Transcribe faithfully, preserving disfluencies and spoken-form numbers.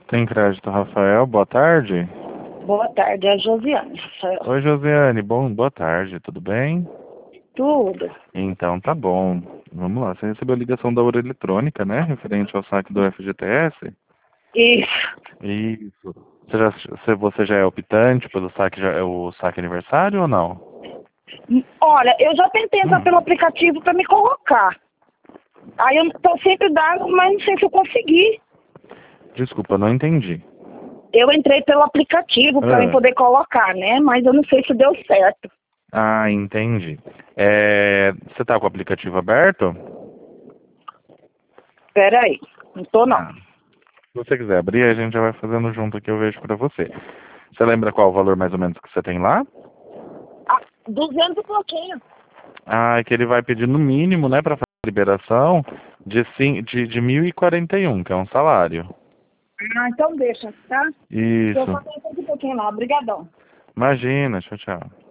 Tem crédito, Rafael. Boa tarde. Boa tarde, é a Josiane, Rafael. Oi, Josiane. Bom, boa tarde. Tudo bem? Tudo. Então, tá bom. Vamos lá. Você recebeu a ligação da Ouro Eletrônica, né? Referente ao saque do F G T S? Isso. Isso. Você já, se você já é optante pelo saque, já é o saque aniversário ou não? Olha, eu já tentei entrar Hum. pelo aplicativo para me colocar. Aí eu tô sempre dando, mas não sei se eu consegui. Desculpa, não entendi. Eu entrei pelo aplicativo para Ah. eu poder colocar, né? Mas eu não sei se deu certo. Ah, entendi. É, você tá com o aplicativo aberto? Espera aí, não tô não. Ah. Se você quiser abrir, a gente já vai fazendo junto aqui, eu vejo pra você. Você lembra qual o valor mais ou menos que você tem lá? Ah, duzentos e pouquinho. Ah, é que ele vai pedir no mínimo, né, pra fazer a liberação de, cin- de, de mil e quarenta e um, que é um salário. Ah, então deixa, tá? Eu Isso. só tenho cento e pouquinho lá, obrigadão. Imagina, tchau, tchau.